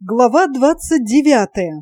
Глава 29.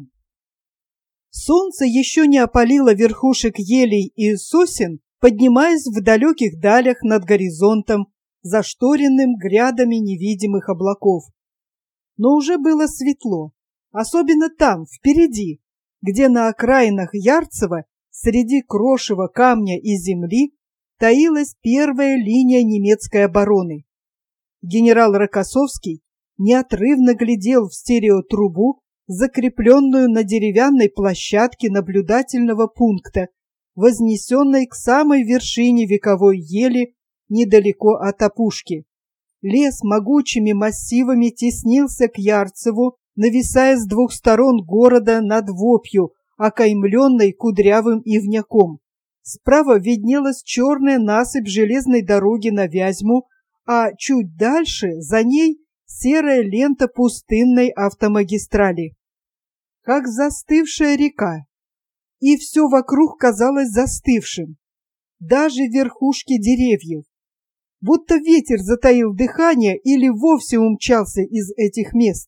Солнце еще не опалило верхушек елей и сосен, поднимаясь в далеких далях над горизонтом, зашторенным грядами невидимых облаков. Но уже было светло, особенно там, впереди, где на окраинах Ярцево, среди крошева, камня и земли, таилась первая линия немецкой обороны. Генерал Рокоссовский неотрывно глядел в стереотрубу, закрепленную на деревянной площадке наблюдательного пункта, вознесенной к самой вершине вековой ели недалеко от опушки. Лес могучими массивами теснился к Ярцеву, нависая с двух сторон города над Вопью, окаймленной кудрявым ивняком. Справа виднелась черная насыпь железной дороги на Вязьму, а чуть дальше, за ней, серая лента пустынной автомагистрали. Как застывшая река. И все вокруг казалось застывшим. Даже верхушки деревьев. Будто ветер затаил дыхание или вовсе умчался из этих мест.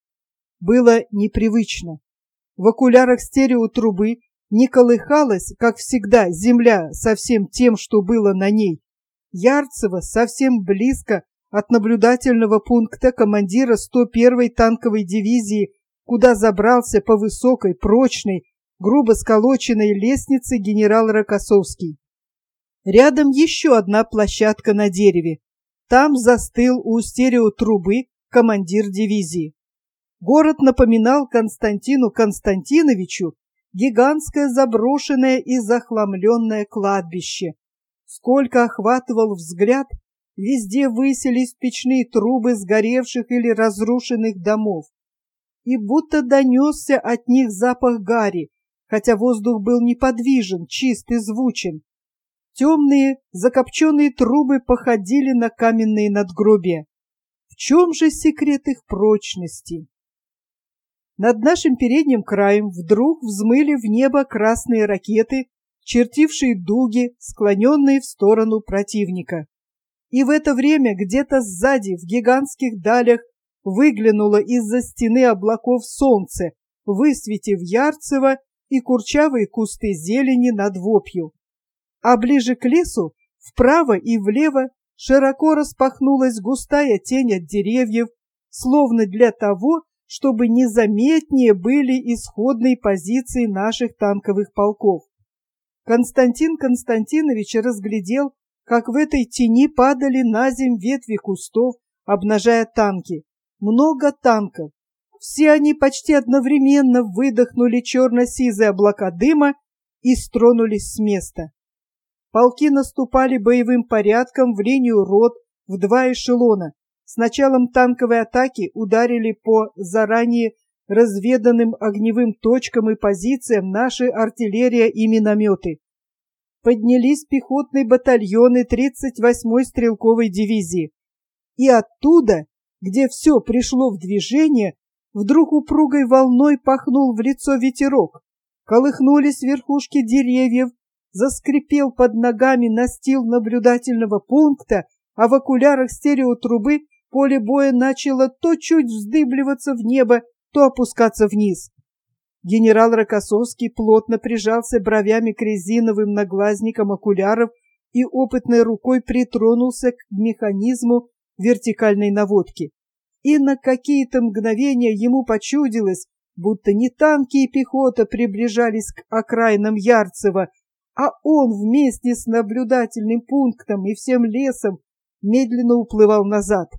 Было непривычно. В окулярах стереотрубы не колыхалась, как всегда, земля со всем тем, что было на ней. Ярцево совсем близко от наблюдательного пункта командира 101-й танковой дивизии, куда забрался по высокой, прочной, грубо сколоченной лестнице генерал Рокоссовский. Рядом еще одна площадка на дереве. Там застыл у стереотрубы командир дивизии. Город напоминал Константину Константиновичу гигантское заброшенное и захламленное кладбище. Сколько охватывал взгляд, везде высились печные трубы сгоревших или разрушенных домов. И будто донесся от них запах гари, хотя воздух был неподвижен, чист и звучен. Темные, закопченные трубы походили на каменные надгробия. В чем же секрет их прочности? Над нашим передним краем вдруг взмыли в небо красные ракеты, чертившие дуги, склоненные в сторону противника. И в это время где-то сзади, в гигантских далях, выглянуло из-за стены облаков солнце, высветив Ярцево и курчавые кусты зелени над Вопью. А ближе к лесу, вправо и влево, широко распахнулась густая тень от деревьев, словно для того, чтобы незаметнее были исходные позиции наших танковых полков. Константин Константинович разглядел, как в этой тени падали на земь ветви кустов, обнажая танки. Много танков. Все они почти одновременно выдохнули черно-сизые облака дыма и стронулись с места. Полки наступали боевым порядком в линию рот в два эшелона. С началом танковой атаки ударили по заранее разведанным огневым точкам и позициям наши артиллерия и минометы. Поднялись пехотные батальоны 38-й стрелковой дивизии. И оттуда, где все пришло в движение, вдруг упругой волной пахнул в лицо ветерок. Колыхнулись верхушки деревьев, заскрипел под ногами настил наблюдательного пункта, а в окулярах стереотрубы поле боя начало то чуть вздыбливаться в небо, то опускаться вниз. Генерал Рокоссовский плотно прижался бровями к резиновым наглазникам окуляров и опытной рукой притронулся к механизму вертикальной наводки. И на какие-то мгновения ему почудилось, будто не танки и пехота приближались к окраинам Ярцева, а он вместе с наблюдательным пунктом и всем лесом медленно уплывал назад.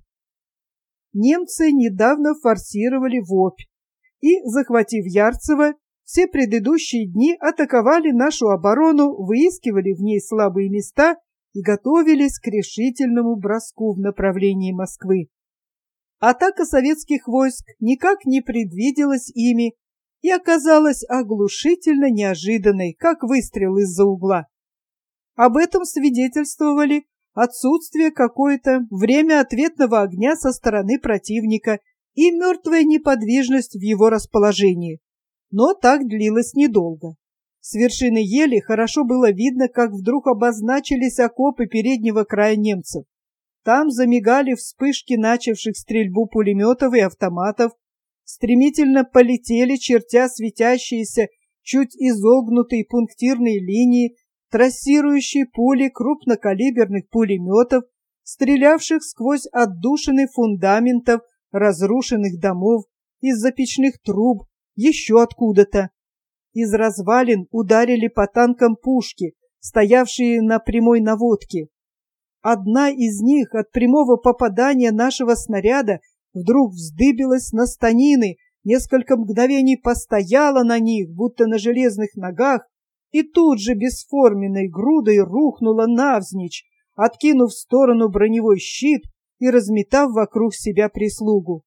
Немцы недавно форсировали Вопь и, захватив Ярцево, все предыдущие дни атаковали нашу оборону, выискивали в ней слабые места и готовились к решительному броску в направлении Москвы. Атака советских войск никак не предвиделась ими и оказалась оглушительно неожиданной, как выстрел из-за угла. Об этом свидетельствовали отсутствие какое-то время ответного огня со стороны противника и мертвая неподвижность в его расположении. Но так длилось недолго. С вершины ели хорошо было видно, как вдруг обозначились окопы переднего края немцев. Там замигали вспышки начавших стрельбу пулеметов и автоматов, стремительно полетели, чертя светящиеся, чуть изогнутые пунктирные линии, трассирующие пули крупнокалиберных пулеметов, стрелявших сквозь отдушины фундаментов разрушенных домов, из-за печных труб, еще откуда-то. Из развалин ударили по танкам пушки, стоявшие на прямой наводке. Одна из них от прямого попадания нашего снаряда вдруг вздыбилась на станины, несколько мгновений постояла на них, будто на железных ногах, и тут же бесформенной грудой рухнула навзничь, откинув в сторону броневой щит и разметав вокруг себя прислугу.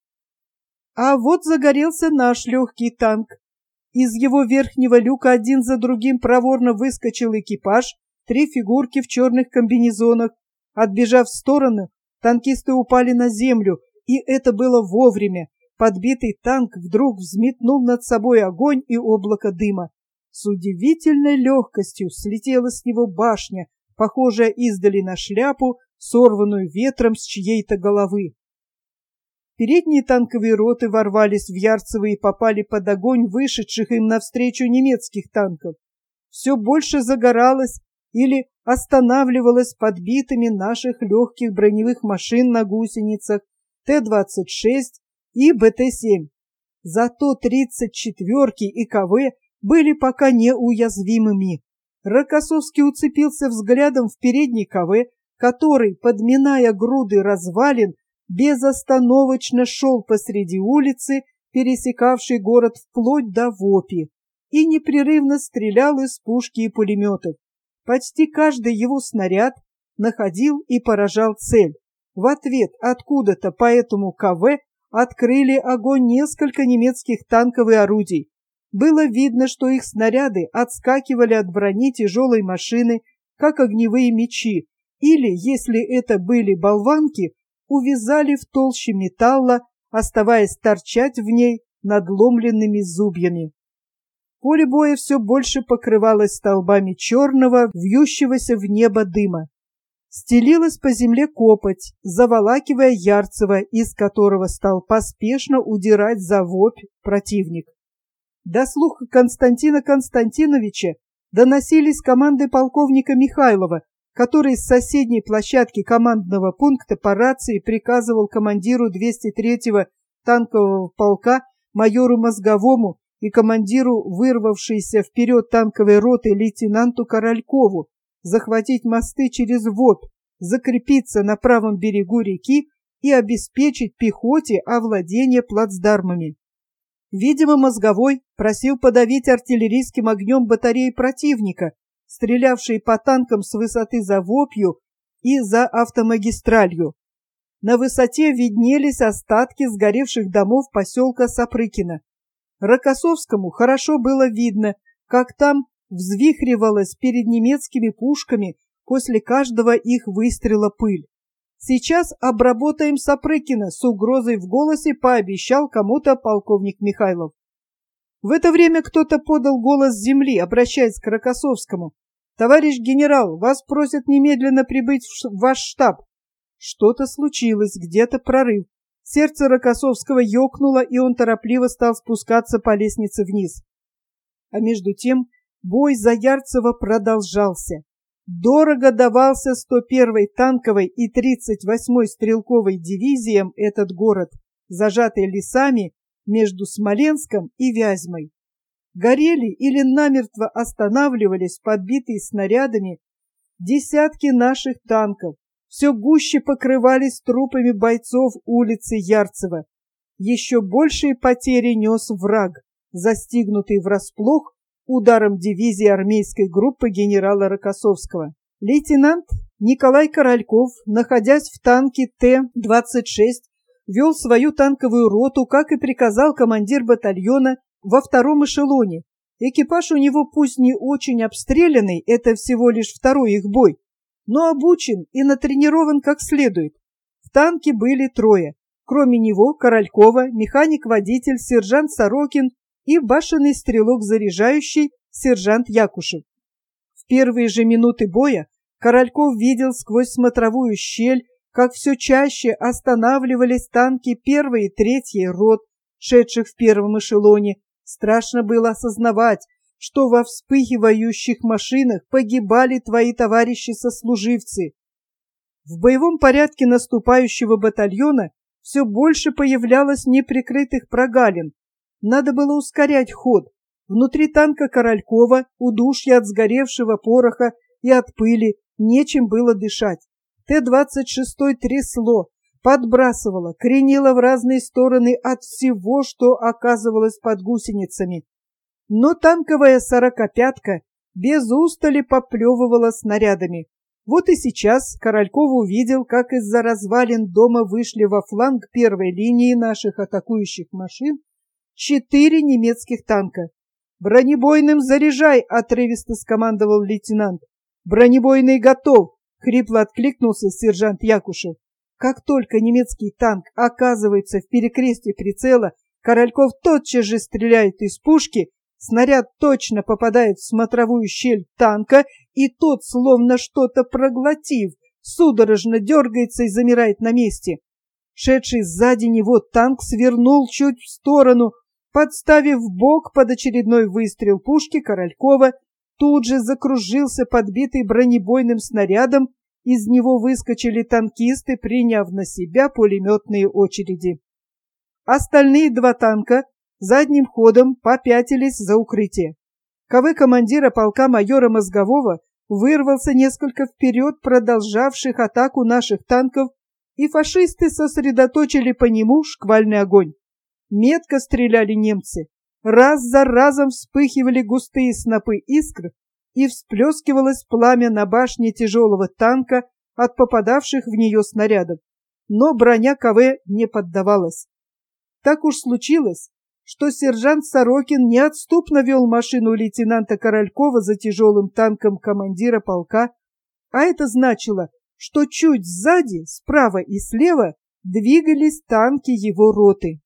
А вот загорелся наш легкий танк. Из его верхнего люка один за другим проворно выскочил экипаж, 3 фигурки в черных комбинезонах. Отбежав в сторону, танкисты упали на землю, и это было вовремя. Подбитый танк вдруг взметнул над собой огонь и облако дыма. С удивительной легкостью слетела с него башня, похожая издали на шляпу, сорванную ветром с чьей-то головы. Передние танковые роты ворвались в Ярцево и попали под огонь вышедших им навстречу немецких танков. Все больше загоралось или останавливалось подбитыми наших легких броневых машин на гусеницах Т-26 и БТ-7. Зато 34-ки и КВ были пока неуязвимыми. Рокоссовский уцепился взглядом в передний КВ, который, подминая груды развалин, безостановочно шел посреди улицы, пересекавшей город вплоть до Вопи, и непрерывно стрелял из пушки и пулеметов. Почти каждый его снаряд находил и поражал цель. В ответ откуда-то по этому КВ открыли огонь несколько немецких танков и орудий. Было видно, что их снаряды отскакивали от брони тяжелой машины, как огневые мечи, или, если это были болванки, увязали в толще металла, оставаясь торчать в ней надломленными зубьями. Поле боя все больше покрывалось столбами черного, вьющегося в небо дыма. Стелилась по земле копоть, заволакивая Ярцево, из которого стал поспешно удирать за Вопь противник. До слуха Константина Константиновича доносились команды полковника Михайлова, который с соседней площадки командного пункта по рации приказывал командиру 203-го танкового полка майору Мозговому и командиру вырвавшейся вперед танковой роты лейтенанту Королькову захватить мосты через Вопь, закрепиться на правом берегу реки и обеспечить пехоте овладение плацдармами. Видимо, Мозговой просил подавить артиллерийским огнем батареи противника, стрелявшие по танкам с высоты за Вопью и за автомагистралью. На высоте виднелись остатки сгоревших домов поселка Сапрыкино. Рокоссовскому хорошо было видно, как там взвихривалась перед немецкими пушками после каждого их выстрела пыль. «Сейчас обработаем Сапрыкино», — с угрозой в голосе пообещал кому-то полковник Михайлов. В это время кто-то подал голос с земли, обращаясь к Рокоссовскому. «Товарищ генерал, вас просят немедленно прибыть в ваш штаб». Что-то случилось, где-то прорыв. Сердце Рокоссовского ёкнуло, и он торопливо стал спускаться по лестнице вниз. А между тем бой за Ярцево продолжался. Дорого давался 101-й танковой и 38-й стрелковой дивизиям этот город, зажатый лесами между Смоленском и Вязьмой. Горели или намертво останавливались подбитые снарядами десятки наших танков, все гуще покрывались трупами бойцов улицы Ярцево. Еще большие потери нес враг, застигнутый врасплох ударом дивизии армейской группы генерала Рокоссовского. Лейтенант Николай Корольков, находясь в танке Т-26, вел свою танковую роту, как и приказал командир батальона, во втором эшелоне. Экипаж у него пусть не очень обстрелянный, это всего лишь второй их бой, но обучен и натренирован как следует. В танке были трое. Кроме него Королькова, механик-водитель, сержант Сорокин и башенный стрелок-заряжающий сержант Якушев. В первые же минуты боя Корольков видел сквозь смотровую щель, как все чаще останавливались танки 1-й и 3-й рот, шедших в первом эшелоне, страшно было осознавать, что во вспыхивающих машинах погибали твои товарищи-сослуживцы. В боевом порядке наступающего батальона все больше появлялось неприкрытых прогалин. Надо было ускорять ход. Внутри танка Королькова удушье от сгоревшего пороха и от пыли, нечем было дышать. Т-26 трясло, подбрасывало, кренило в разные стороны от всего, что оказывалось под гусеницами. Но танковая сорокопятка без устали поплевывала снарядами. Вот и сейчас Корольков увидел, как из-за развалин дома вышли во фланг первой линии наших атакующих машин 4 немецких танка. «Бронебойным заряжай!» — отрывисто скомандовал лейтенант. «Бронебойный готов!» — хрипло откликнулся сержант Якушев. Как только немецкий танк оказывается в перекрестье прицела, Корольков тотчас же стреляет из пушки, снаряд точно попадает в смотровую щель танка, и тот, словно что-то проглотив, судорожно дергается и замирает на месте. Шедший сзади него танк свернул чуть в сторону, подставив бок под очередной выстрел пушки Королькова, тут же закружился подбитый бронебойным снарядом, из него выскочили танкисты, приняв на себя пулеметные очереди. Остальные 2 танка задним ходом попятились за укрытие. КВ командира полка майора Мозгового вырвался несколько вперед продолжавших атаку наших танков, и фашисты сосредоточили по нему шквальный огонь. Метко стреляли немцы. Раз за разом вспыхивали густые снопы искр, и всплескивалось пламя на башне тяжелого танка от попадавших в нее снарядов. Но броня КВ не поддавалась. Так уж случилось, что сержант Сорокин неотступно вел машину лейтенанта Королькова за тяжелым танком командира полка, а это значило, что чуть сзади, справа и слева двигались танки его роты.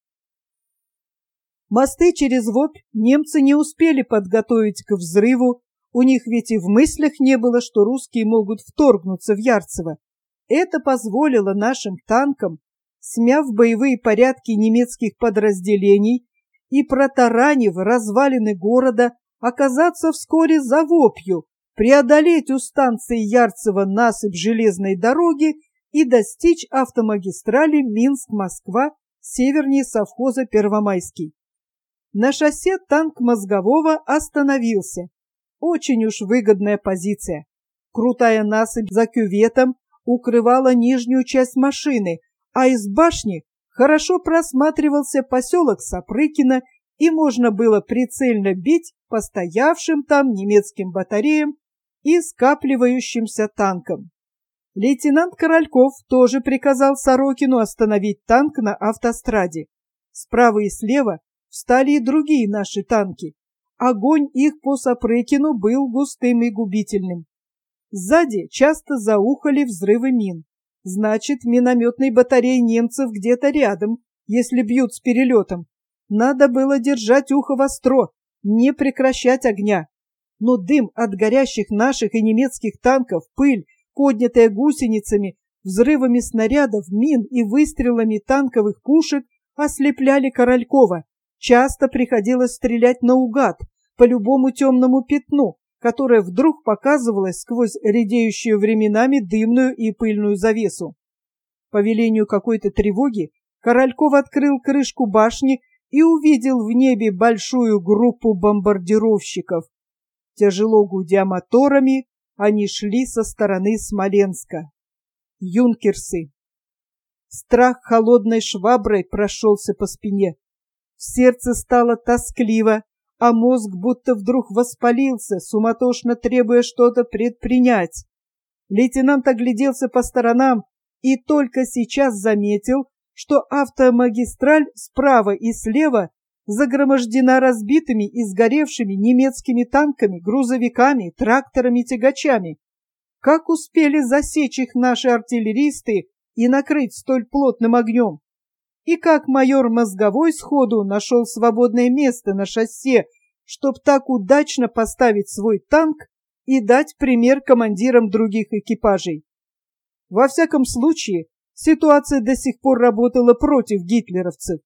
Мосты через Обь немцы не успели подготовить к взрыву, у них ведь и в мыслях не было, что русские могут вторгнуться в Ярцево. Это позволило нашим танкам, смяв боевые порядки немецких подразделений и протаранив развалины города, оказаться вскоре за Обью, преодолеть у станции Ярцево насыпь железной дороги и достичь автомагистрали Минск-Москва севернее совхоза Первомайский. На шоссе танк Мозгового остановился. Очень уж выгодная позиция. Крутая насыпь за кюветом укрывала нижнюю часть машины, а из башни хорошо просматривался поселок Сапрыкино, и можно было прицельно бить по стоявшим там немецким батареям и скапливающимся танкам. Лейтенант Корольков тоже приказал Сорокину остановить танк на автостраде. Справа и слева встали и другие наши танки. Огонь их по Сапрыкину был густым и губительным. Сзади часто заухали взрывы мин. Значит, минометной батареи немцев где-то рядом, если бьют с перелетом. Надо было держать ухо востро, не прекращать огня. Но дым от горящих наших и немецких танков, пыль, поднятая гусеницами, взрывами снарядов, мин и выстрелами танковых пушек ослепляли Королькова. Часто приходилось стрелять наугад, по любому темному пятну, которое вдруг показывалось сквозь редеющую временами дымную и пыльную завесу. По велению какой-то тревоги Корольков открыл крышку башни и увидел в небе большую группу бомбардировщиков. Тяжело гудя моторами, они шли со стороны Смоленска. Юнкерсы. Страх холодной шваброй прошелся по спине. В сердце стало тоскливо, а мозг будто вдруг воспалился, суматошно требуя что-то предпринять. Лейтенант огляделся по сторонам и только сейчас заметил, что автомагистраль справа и слева загромождена разбитыми и сгоревшими немецкими танками, грузовиками, тракторами, тягачами. Как успели засечь их наши артиллеристы и накрыть столь плотным огнем? И как майор Мозговой сходу нашел свободное место на шоссе, чтоб так удачно поставить свой танк и дать пример командирам других экипажей. Во всяком случае, ситуация до сих пор работала против гитлеровцев.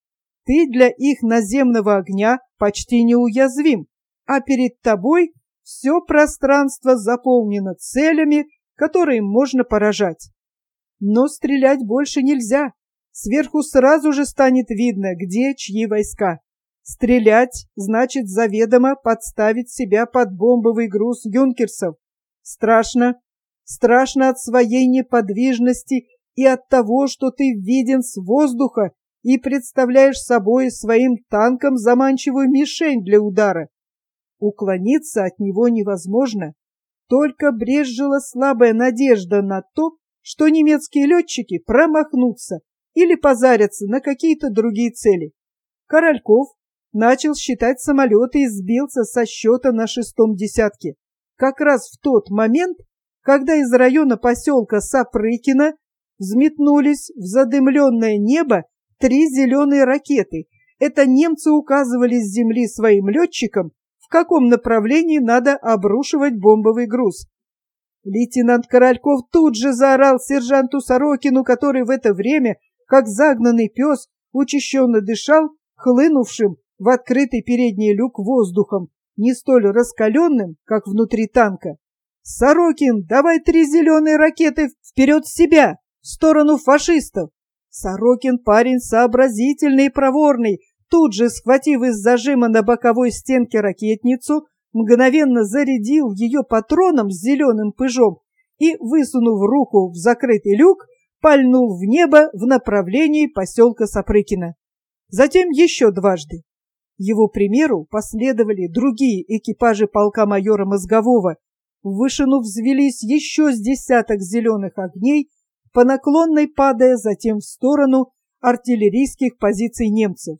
Ты для их наземного огня почти неуязвим, а перед тобой все пространство заполнено целями, которые можно поражать. Но стрелять больше нельзя. Сверху сразу же станет видно, где чьи войска. Стрелять значит заведомо подставить себя под бомбовый груз юнкерсов. Страшно. Страшно от своей неподвижности и от того, что ты виден с воздуха и представляешь собой своим танком заманчивую мишень для удара. Уклониться от него невозможно. Только брезжила слабая надежда на то, что немецкие летчики промахнутся или позарятся на какие-то другие цели. Корольков начал считать самолеты и сбился со счета на 6-м десятке. Как раз в тот момент, когда из района поселка Сапрыкино взметнулись в задымленное небо 3 зеленые ракеты. Это немцы указывали с земли своим летчикам, в каком направлении надо обрушивать бомбовый груз. Лейтенант Корольков тут же заорал сержанту Сорокину, который в это время, как загнанный пес, учащенно дышал, хлынувшим в открытый передний люк воздухом, не столь раскаленным, как внутри танка. «Сорокин, давай 3 зеленые ракеты вперед себя, в сторону фашистов!» Сорокин парень сообразительный и проворный, тут же, схватив из зажима на боковой стенке ракетницу, мгновенно зарядил ее патроном с зеленым пыжом и, высунув руку в закрытый люк, пальнул в небо в направлении поселка Сапрыкино. Затем еще дважды. Его примеру последовали другие экипажи полка майора Мозгового. В вышину взвелись еще с десяток зеленых огней, по наклонной падая затем в сторону артиллерийских позиций немцев.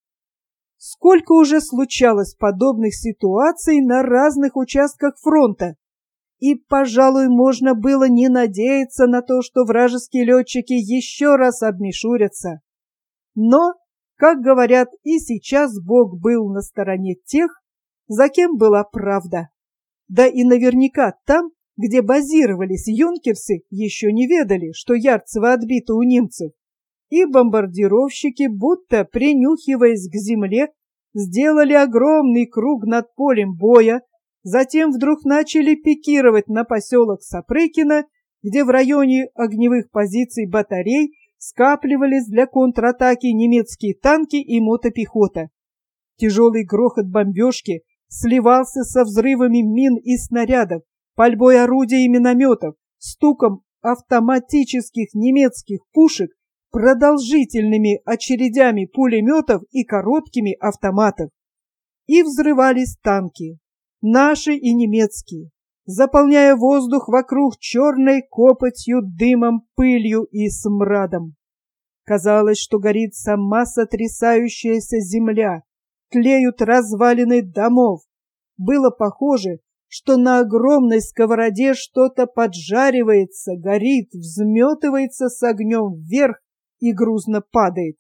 Сколько уже случалось подобных ситуаций на разных участках фронта, и, пожалуй, можно было не надеяться на то, что вражеские летчики еще раз обмешурятся. Но, как говорят, и сейчас Бог был на стороне тех, за кем была правда. Да и наверняка там, где базировались юнкерсы, еще не ведали, что Ярцево отбито у немцев. И бомбардировщики, будто принюхиваясь к земле, сделали огромный круг над полем боя, затем вдруг начали пикировать на поселок Сапрыкино, где в районе огневых позиций батарей скапливались для контратаки немецкие танки и мотопехота. Тяжелый грохот бомбежки сливался со взрывами мин и снарядов, пальбой орудий и минометов, стуком автоматических немецких пушек, продолжительными очередями пулеметов и короткими автоматов. И взрывались танки, наши и немецкие, заполняя воздух вокруг черной копотью, дымом, пылью и смрадом. Казалось, что горит сама сотрясающаяся земля, тлеют развалины домов. Было похоже, что на огромной сковороде что-то поджаривается, горит, взметывается с огнем вверх и грузно падает.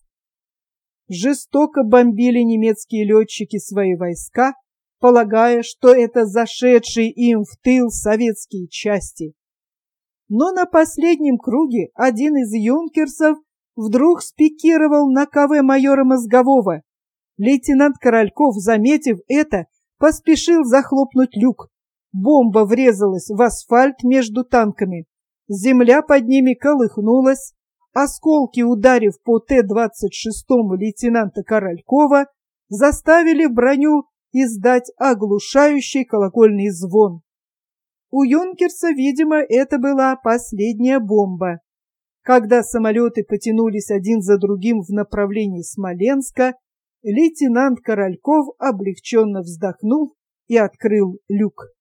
Жестоко бомбили немецкие летчики свои войска, полагая, что это зашедшие им в тыл советские части. Но на последнем круге один из юнкерсов вдруг спикировал на КВ майора Мозгового. Лейтенант Корольков, заметив это, поспешил захлопнуть люк. Бомба врезалась в асфальт между танками. Земля под ними колыхнулась. Осколки, ударив по Т-26 лейтенанта Королькова, заставили броню издать оглушающий колокольный звон. У юнкерса, видимо, это была последняя бомба. Когда самолеты потянулись один за другим в направлении Смоленска, лейтенант Корольков облегченно вздохнул и открыл люк.